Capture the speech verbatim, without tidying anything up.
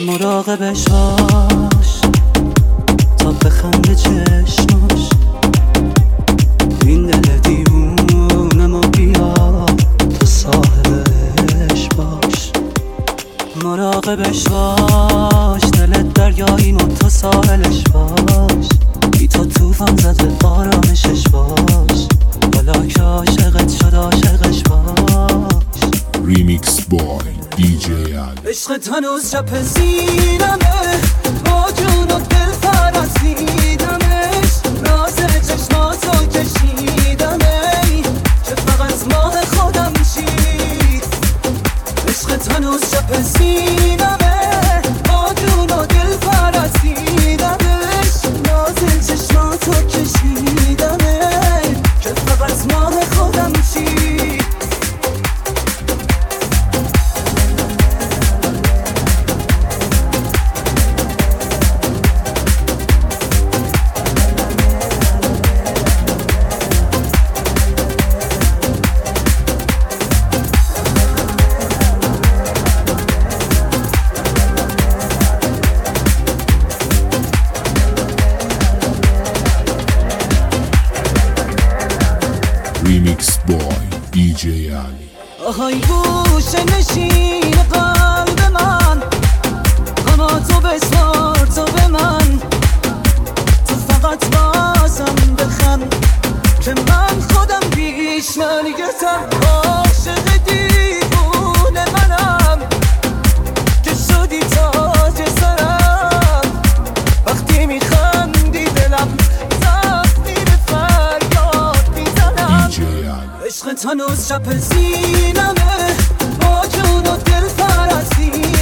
مراقبش باش تا بخنده چشماش، این دل دیوونه ما بیا تو صاحبش باش. مراقبش باش دلت دریایی ما تو ساحلش باش، بی تو توفان زده آرامشش باش، حالا که عاشقت شد عاشقش باش. ریمیکس بای دی جی علی. عشقت هنوز شب سینمه، با جون و دل فرستیدمش، راز چشماتو کشیدمه که فقط ماه خودم چی. عشقت هنوز شب سینمه، با جون و دل فرستیدمش، راز چشماتو کشیدمه که فقط ماه خودم چی. ریمیکس بای دی جی علی. آهای گوشه نشین قلب من، غما تو بسپار تو به من، تو فقط بازم بخن که من خودم بیش نگتم. عاشق دیوونه منم که شدی تاج سرم، وقتی میخندی دلم زخمی به فریاد میزنم. دی جی علی. عشقت هنوز شب سینمه، با جون و دل فرستی